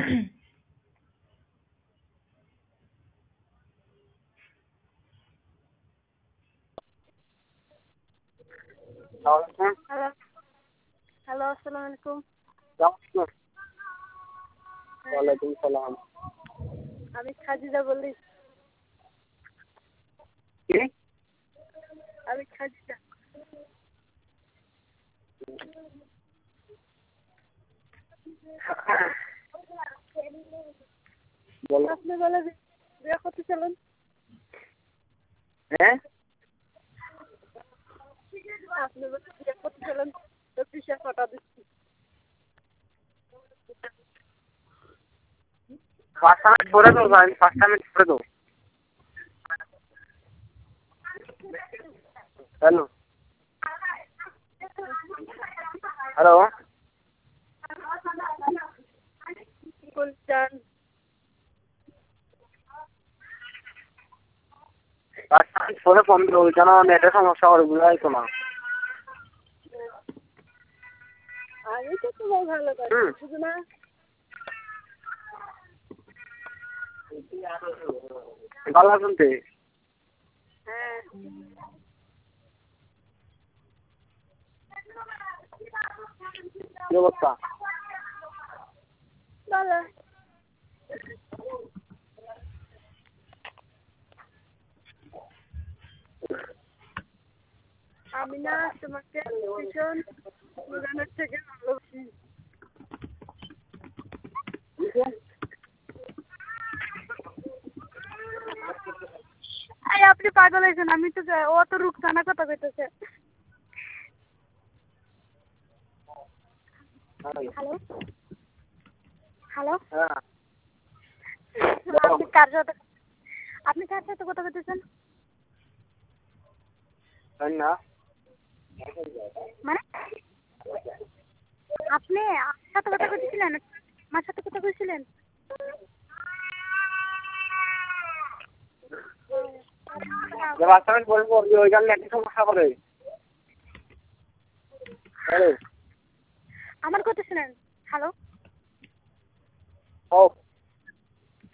Hello hello, আসসালামু আলাইকুম। ওয়ালাইকুম সালাম। আমি খাদিজা বলি। কি? আমি খাদিজা। বলো। আপনি বলে বিয়ে করতে চলেন। হ্যাঁ? আপনি বলে বিয়ে করতে চলেন, তো পিসে ফটো দিচ্ছি। 5 মিনিট পরে দাও ভাই, 5 মিনিট পরে দাও। হ্যালো হ্যালো, বলছেন 5 মিনিট পরে ফোন দিও, কেন নেটের সমস্যা হবে, বুঝাইতো না। আমি তো তোমার ভালো কাজ শুধু না। ভালো শুনতে। হ্যাঁ, কি অবস্থা? ভালো। আমি না তোমাকে ভীষণ পুরানোর থেকে ভালোবাসি। এই আপনি পাগল হয়েছেন, আমি তো ও তো রুকসানা কথা কইতেছে। হ্যালো হ্যালো, হ্যাঁ, আপনি কার সাথে কথা বলতেছেন? তাই না? মানে আপনি আমার সাথে কথা বলছিলেন? আমার সাথে কথা বলছিলেন? যে 5 মিনিট পরে ফোন দিও, ওইখানে নেটের সমস্যা করে। হ্যালো, আমার কথা শুনেন। হ্যালো, ও